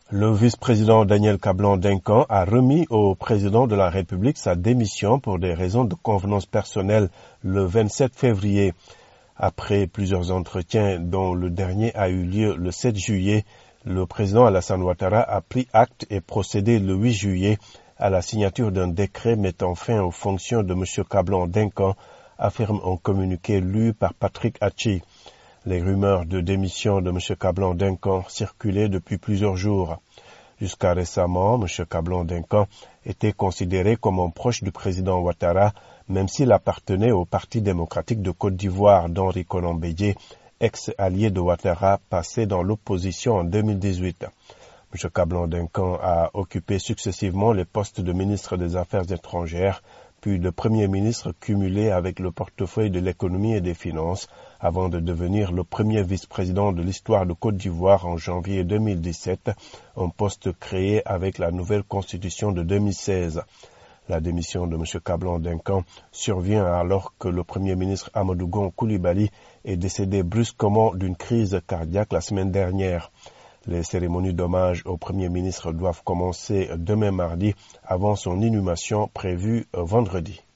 Le vice-président Daniel Kablan-Duncan a remis au président de la République sa démission pour des raisons de convenance personnelle le 27 février. Après plusieurs entretiens dont le dernier a eu lieu le 7 juillet, le président Alassane Ouattara a pris acte et procédé le 8 juillet à la signature d'un décret mettant fin aux fonctions de M. Kablan-Duncan, affirme un communiqué lu par Patrick Hachi. Les rumeurs de démission de M. Kablan-Duncan circulaient depuis plusieurs jours. Jusqu'à récemment, M. Kablan-Duncan était considéré comme un proche du président Ouattara, même s'il appartenait au Parti démocratique de Côte d'Ivoire d'Henri Konan-Bédié, ex-allié de Ouattara, passé dans l'opposition en 2018. M. Kablan-Duncan a occupé successivement les postes de ministre des Affaires étrangères, puis de Premier ministre cumulé avec le portefeuille de l'économie et des finances, avant de devenir le premier vice-président de l'histoire de Côte d'Ivoire en janvier 2017, un poste créé avec la nouvelle constitution de 2016. La démission de M. Kablan-Duncan survient alors que le premier ministre Amadou Gon Coulibaly est décédé brusquement d'une crise cardiaque la semaine dernière. Les cérémonies d'hommage au Premier ministre doivent commencer demain mardi avant son inhumation prévue vendredi.